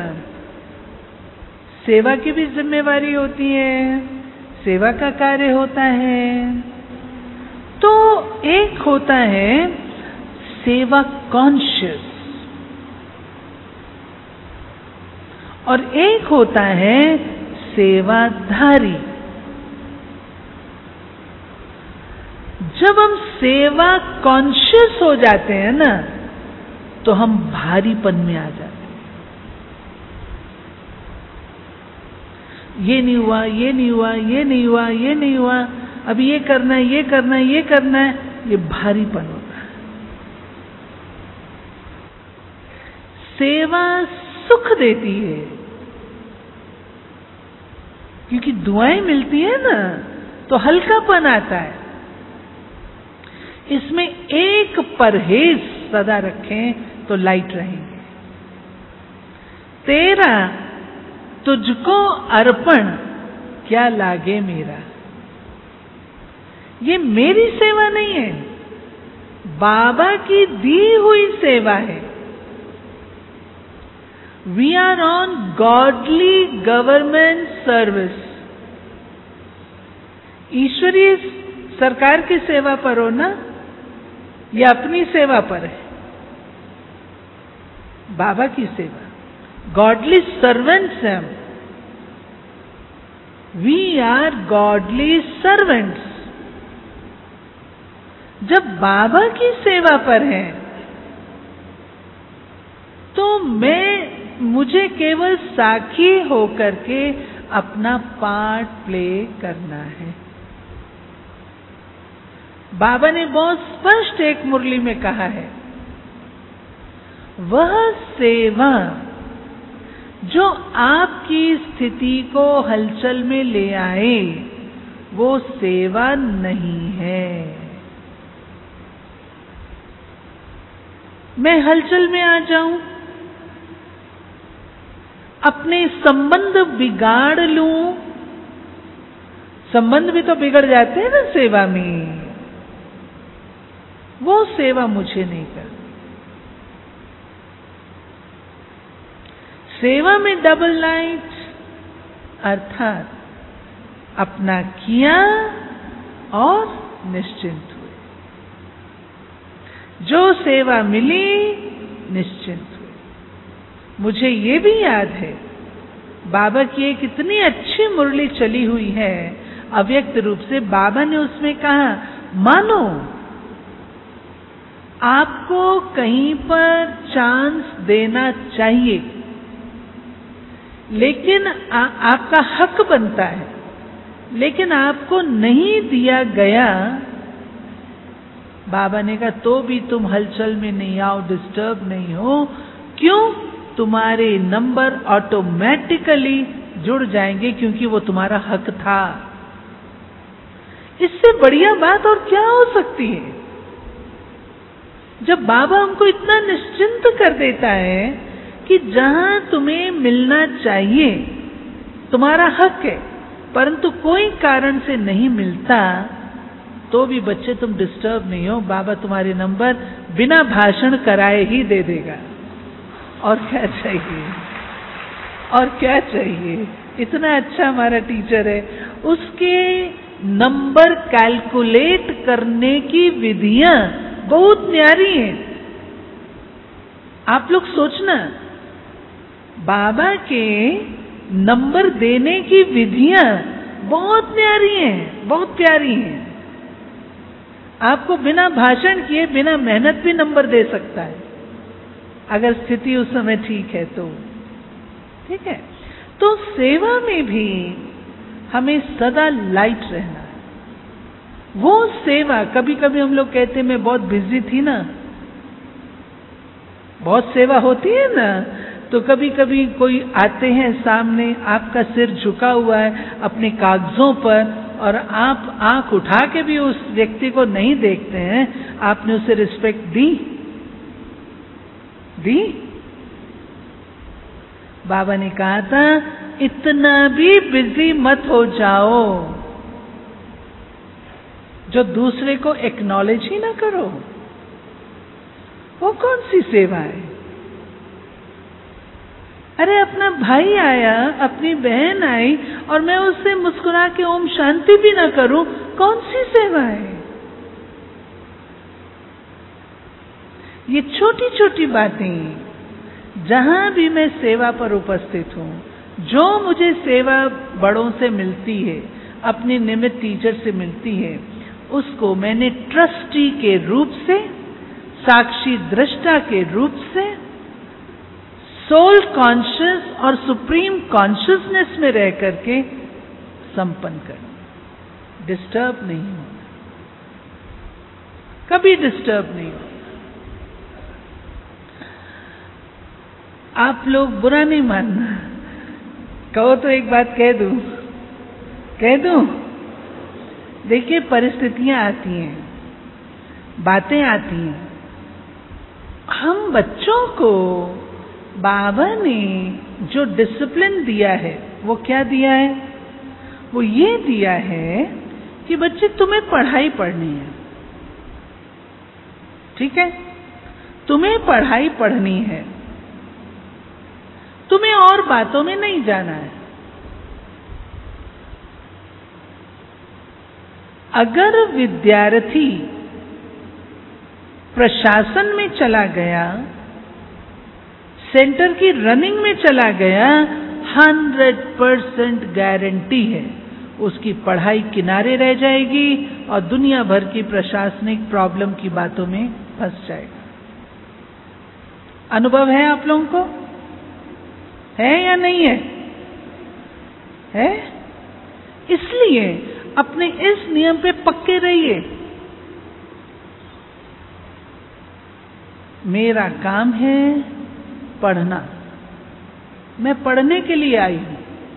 सेवा की भी जिम्मेवारी होती है, सेवा का कार्य होता है। तो एक होता है सेवा कॉन्शियस और एक होता है सेवाधारी। जब हम सेवा कॉन्शियस हो जाते हैं ना, तो हम भारीपन में आ जाते हैं। ये नहीं हुआ, ये नहीं हुआ, ये नहीं हुआ, ये नहीं हुआ, अब ये करना है, ये करना है, ये करना है, ये भारीपन होता है। सेवा सुख देती है, क्योंकि दुआएं मिलती है ना, तो हल्कापन आता है। इसमें एक परहेज सदा रखें तो लाइट रहेंगे। तेरा तुझको अर्पण क्या लागे मेरा, ये मेरी सेवा नहीं है, बाबा की दी हुई सेवा है। We are on godly government service. ईश्वरीय सरकार की सेवा पर हो ना, या अपनी सेवा पर है? बाबा की सेवा, गॉडली सर्वेंट्स हैं। We are godly servants. जब बाबा की सेवा पर है तो मुझे केवल साखी होकर के अपना पार्ट प्ले करना है। बाबा ने बहुत स्पष्ट एक मुरली में कहा है, वह सेवा जो आपकी स्थिति को हलचल में ले आए वो सेवा नहीं है। मैं हलचल में आ जाऊं, अपने संबंध बिगाड़ लूं, संबंध भी तो बिगड़ जाते हैं ना सेवा में, वो सेवा मुझे नहीं करनी। सेवा में डबल लाइट अर्थात अपना किया और निश्चिंत हुए। जो सेवा मिली निश्चिंत हुए। मुझे ये भी याद है, बाबा की एक इतनी अच्छी मुरली चली हुई है अव्यक्त रूप से। बाबा ने उसमें कहा, मानो आपको कहीं पर चांस देना चाहिए, लेकिन आपका हक बनता है, लेकिन आपको नहीं दिया गया। बाबा ने कहा तो भी तुम हलचल में नहीं आओ, डिस्टर्ब नहीं हो। क्यों? तुम्हारे नंबर ऑटोमेटिकली जुड़ जाएंगे, क्योंकि वो तुम्हारा हक था। इससे बढ़िया बात और क्या हो सकती है? जब बाबा हमको इतना निश्चिंत कर देता है कि जहां तुम्हें मिलना चाहिए, तुम्हारा हक है, परंतु कोई कारण से नहीं मिलता, तो भी बच्चे तुम डिस्टर्ब नहीं हो। बाबा तुम्हारे नंबर बिना भाषण कराए ही दे देगा। और क्या चाहिए? और क्या चाहिए? इतना अच्छा हमारा टीचर है। उसके नंबर कैलकुलेट करने की विधियां बहुत न्यारी हैं। आप लोग सोचना, बाबा के नंबर देने की विधियां बहुत न्यारी हैं, बहुत प्यारी हैं। आपको बिना भाषण किए, बिना मेहनत भी नंबर दे सकता है, अगर स्थिति उस समय ठीक है तो। ठीक है? तो सेवा में भी हमें सदा लाइट रहना है। वो सेवा, कभी कभी हम लोग कहते हैं मैं बहुत बिजी थी ना, बहुत सेवा होती है ना, तो कभी कभी कोई आते हैं सामने, आपका सिर झुका हुआ है अपने कागजों पर, और आप आंख उठा के भी उस व्यक्ति को नहीं देखते हैं, आपने उसे रिस्पेक्ट दी? बाबा ने कहा था, इतना भी बिजी मत हो जाओ जो दूसरे को एक्नॉलेज ही ना करो। वो कौन सी सेवा है? अरे अपना भाई आया, अपनी बहन आई, और मैं उससे मुस्कुरा के ओम शांति भी ना करूं, कौन सी सेवा है? ये छोटी छोटी बातें, जहां भी मैं सेवा पर उपस्थित हूं, जो मुझे सेवा बड़ों से मिलती है, अपने निमित्त टीचर से मिलती है, उसको मैंने ट्रस्टी के रूप से, साक्षी दृष्टा के रूप से, सोल कॉन्शियस और सुप्रीम कॉन्शियसनेस में रह करके संपन्न करना। डिस्टर्ब नहीं होना, कभी डिस्टर्ब नहीं होना। आप लोग बुरा नहीं मानना, कहो तो एक बात कह दूं? देखिए परिस्थितियां आती हैं, बातें आती हैं। हम बच्चों को बाबा ने जो डिसिप्लिन दिया है वो क्या दिया है? वो ये दिया है कि बच्चे तुम्हें पढ़ाई पढ़नी है, ठीक है? तुम्हें पढ़ाई पढ़नी है, तुम्हें और बातों में नहीं जाना है। अगर विद्यार्थी प्रशासन में चला गया, सेंटर की रनिंग में चला गया, 100% गारंटी है उसकी पढ़ाई किनारे रह जाएगी और दुनिया भर की प्रशासनिक प्रॉब्लम की बातों में फंस जाएगा। अनुभव है आप लोगों को? है या नहीं है? है? इसलिए अपने इस नियम पे पक्के रहिए। मेरा काम है पढ़ना, मैं पढ़ने के लिए आई हूं।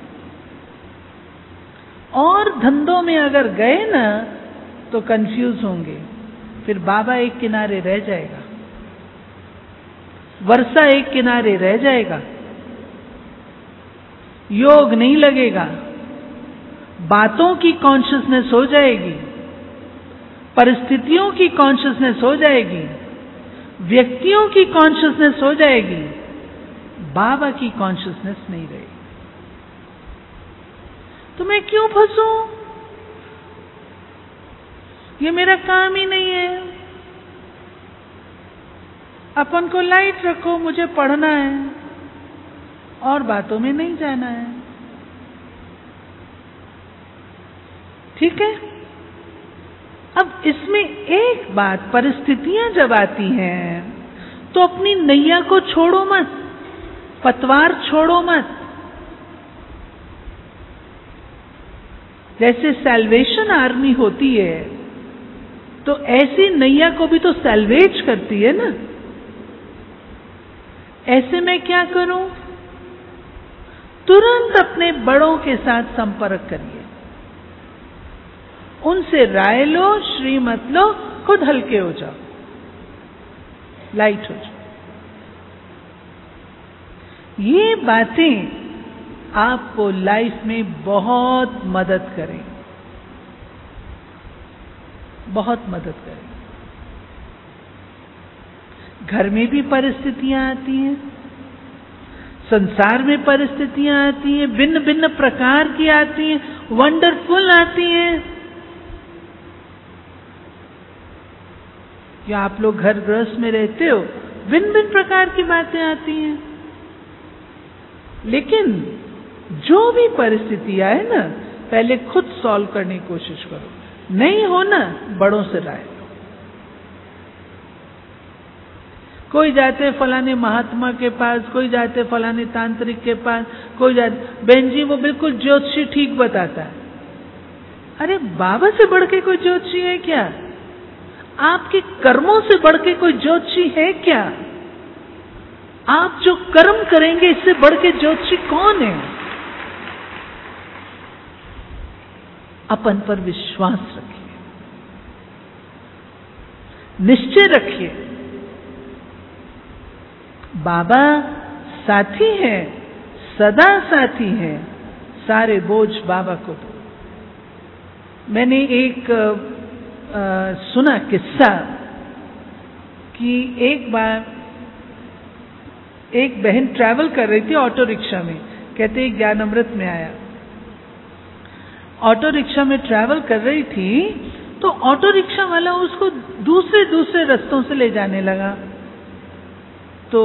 और धंधों में अगर गए ना तो कंफ्यूज होंगे, फिर बाबा एक किनारे रह जाएगा, वर्षा एक किनारे रह जाएगा, योग नहीं लगेगा, बातों की कॉन्शियसनेस हो जाएगी, परिस्थितियों की कॉन्शियसनेस हो जाएगी, व्यक्तियों की कॉन्शियसनेस हो जाएगी, बाबा की कॉन्शियसनेस नहीं रहेगी। तो मैं क्यों फंसूं? ये मेरा काम ही नहीं है। अपन को लाइट रखो, मुझे पढ़ना है और बातों में नहीं जाना है, ठीक है? अब इसमें एक बात, परिस्थितियां जब आती हैं तो अपनी नैया को छोड़ो मत, पतवार छोड़ो मत। जैसे सैल्वेशन आर्मी होती है तो ऐसी नैया को भी तो सैल्वेज करती है ना। ऐसे में क्या करूं? तुरंत अपने बड़ों के साथ संपर्क करिए, उनसे राय लो, श्रीमत लो, खुद हल्के हो जाओ, लाइट हो जाओ। ये बातें आपको लाइफ में बहुत मदद करें, बहुत मदद करें। घर में भी परिस्थितियां आती हैं, संसार में परिस्थितियां आती हैं, भिन्न भिन्न प्रकार की आती हैं, वंडरफुल आती हैं। क्या आप लोग घर गृहस्थ में रहते हो, भिन्न भिन्न प्रकार की बातें आती हैं। लेकिन जो भी परिस्थिति आए ना, पहले खुद सॉल्व करने की कोशिश करो। नहीं हो ना, बड़ों से राय लो। कोई जाते फलाने महात्मा के पास, कोई जाते फलाने तांत्रिक के पास, कोई जाते, बहन जी वो बिल्कुल ज्योतिषी ठीक बताता है। अरे बाबा से बढ़ के कोई ज्योतिषी है क्या? आपके कर्मों से बढ़ के कोई ज्योतिषी है क्या? आप जो कर्म करेंगे इससे बढ़ के ज्योतिषी कौन है? अपन पर विश्वास रखिए, निश्चय रखिए, बाबा साथी है, सदा साथी है, सारे बोझ बाबा को दो। मैंने एक सुना किस्सा कि एक बार एक बहन ट्रैवल कर रही थी ऑटो रिक्शा में, कहते ज्ञान अमृत में आया। ऑटो रिक्शा में ट्रैवल कर रही थी तो ऑटो रिक्शा वाला उसको दूसरे दूसरे रास्तों से ले जाने लगा। तो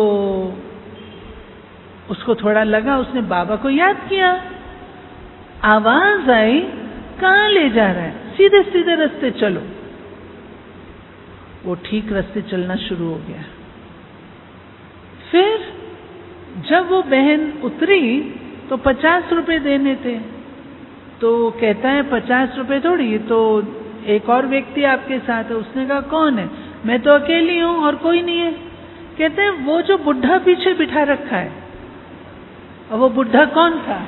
उसको थोड़ा लगा, उसने बाबा को याद किया, आवाज आई, कहाँ ले जा रहा है? सीधे सीधे रास्ते चलो। वो ठीक रास्ते चलना शुरू हो गया। फिर जब वो बहन उतरी तो 50 रुपए देने थे, तो कहता है 50 रुपए थोड़ी, तो एक और व्यक्ति आपके साथ है। उसने कहा कौन है? मैं तो अकेली हूं और कोई नहीं है। कहते हैं वो जो बुढ़ा पीछे बिठा रखा है। और वो बुढ़ा कौन था?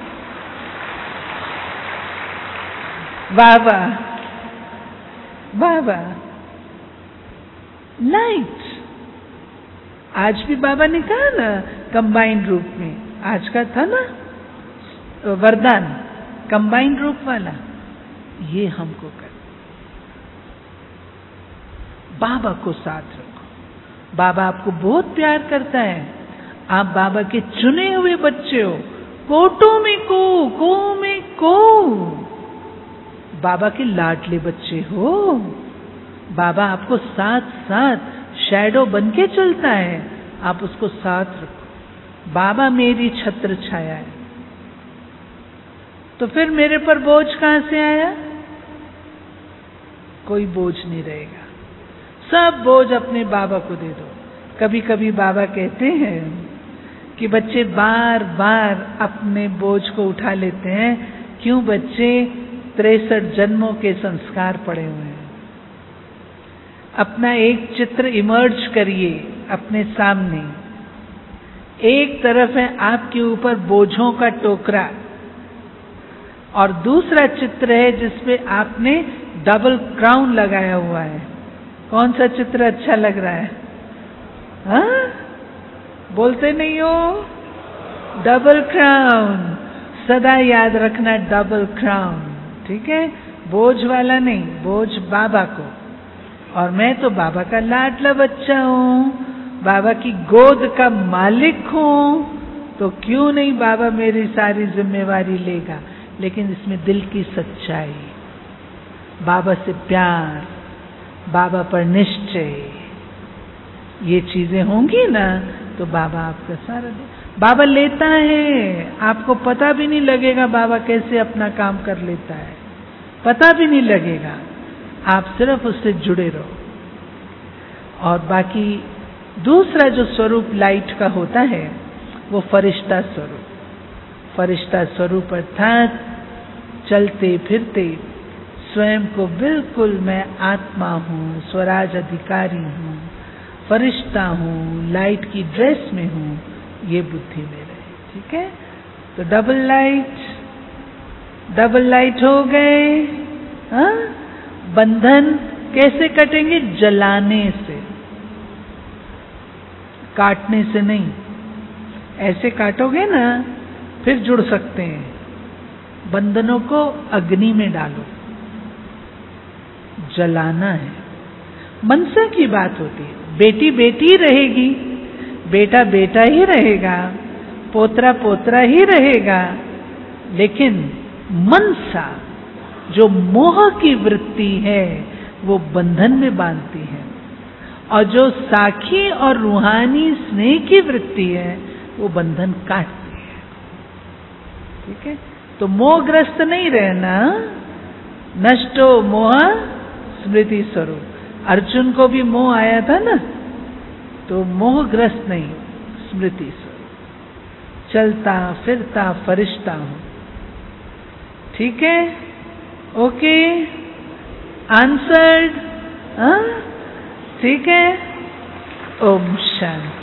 बाबा। बाबा लाइट। आज भी बाबा ने कहा ना कंबाइंड रूप में, आज का था ना वरदान कंबाइंड रूप वाला, ये हमको कर। बाबा को साथ रखो। बाबा आपको बहुत प्यार करता है। आप बाबा के चुने हुए बच्चे हो। कोटो में को में को, बाबा के लाडले बच्चे हो। बाबा आपको साथ साथ शैडो बन के चलता है, आप उसको साथ रखो। बाबा मेरी छत्र छाया है। तो फिर मेरे पर बोझ कहां से आया? कोई बोझ नहीं रहेगा। सब बोझ अपने बाबा को दे दो। कभी कभी बाबा कहते हैं कि बच्चे बार बार अपने बोझ को उठा लेते हैं। क्यों बच्चे? 63 जन्मों के संस्कार पड़े हुए हैं। अपना एक चित्र इमर्ज करिए अपने सामने। एक तरफ है आपके ऊपर बोझों का टोकरा, और दूसरा चित्र है जिसपे आपने डबल क्राउन लगाया हुआ है। कौन सा चित्र अच्छा लग रहा है? हाँ? बोलते नहीं हो? Double crown. सदा याद रखना, डबल क्राउन। ठीक है? बोझ वाला नहीं, बोझ बाबा को। और मैं तो बाबा का लाडला बच्चा हूं, बाबा की गोद का मालिक हूं, तो क्यों नहीं बाबा मेरी सारी जिम्मेवारी लेगा। लेकिन इसमें दिल की सच्चाई, बाबा से प्यार, बाबा पर निश्चय, ये चीजें होंगी ना तो बाबा आपका सारा दे। बाबा लेता है, आपको पता भी नहीं लगेगा बाबा कैसे अपना काम कर लेता है, पता भी नहीं लगेगा। आप सिर्फ उससे जुड़े रहो। और बाकी दूसरा जो स्वरूप लाइट का होता है वो फरिश्ता स्वरूप। फरिश्ता स्वरूप अर्थात चलते फिरते स्वयं को बिल्कुल मैं आत्मा हूँ, स्वराज अधिकारी हूँ, फरिश्ता हूँ, लाइट की ड्रेस में हूँ, ये बुद्धि में रहे। ठीक है? तो डबल लाइट हो गए। हाँ? बंधन कैसे कटेंगे? जलाने से, काटने से नहीं। ऐसे काटोगे ना फिर जुड़ सकते हैं। बंधनों को अग्नि में डालो, जलाना है। मनसा की बात होती है। बेटी बेटी रहेगी, बेटा बेटा ही रहेगा, पोतरा पोतरा ही रहेगा, लेकिन मनसा जो मोह की वृत्ति है वो बंधन में बांधती है, और जो साखी और रूहानी स्नेह की वृत्ति है वो बंधन काटती है। ठीक है? तो मोहग्रस्त नहीं रहना। नष्टो मोह स्मृति स्वरूप। अर्जुन को भी मोह आया था ना, तो मोहग्रस्त नहीं, स्मृति स्वरूप। चलता फिरता फरिश्ता हूं। ठीक है? ओके? आंसर्ड? ठीक है? ओम शांति।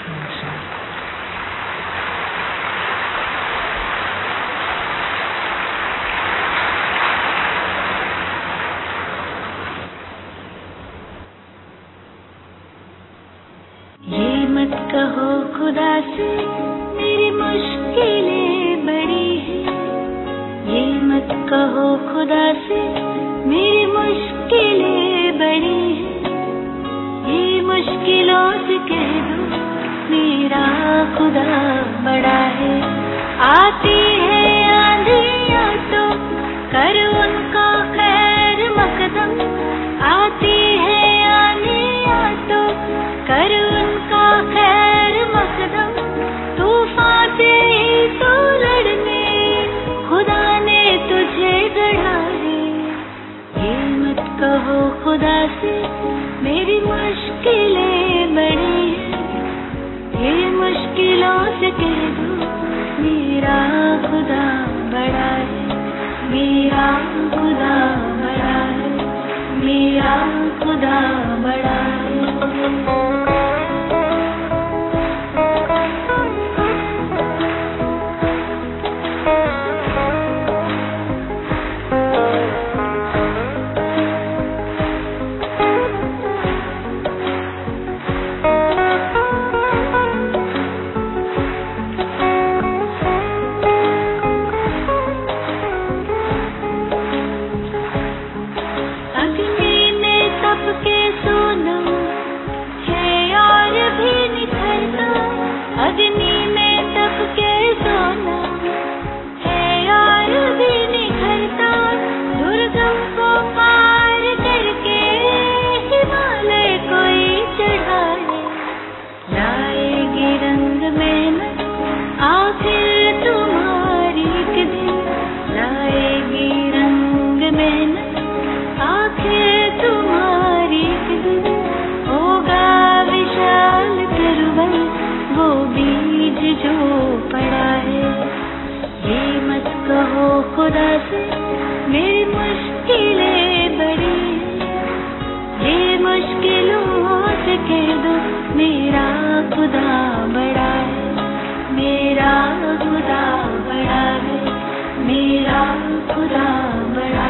कहो खुदा से मेरी मुश्किलें बड़ी हैं, ये मत कहो खुदा से मेरी मुश्किलें बड़ी हैं, ये मुश्किलों से कह दो मेरा खुदा बड़ा है। आती है आंधियां तो कर उनका खैर मकदम, आती है आंधियां तो कर उनका खैर मकदम, तूफान से ही तो लड़ने खुदा ने तुझे गढ़ा है। ये मत कहो खुदा से मेरी मुश्किलें बड़ी हैं, ये मुश्किलों से कह दो मेरा खुदा बड़ा है, मेरा खुदा बड़ा है, मेरा खुदा बड़ा है। बीज जो पड़ा है। ये मत कहो खुदा से मेरी मुश्किलें बड़ी हैं, ये मुश्किलों से कह दो मेरा खुदा बड़ा है, मेरा खुदा बड़ा है, मेरा खुदा बड़ा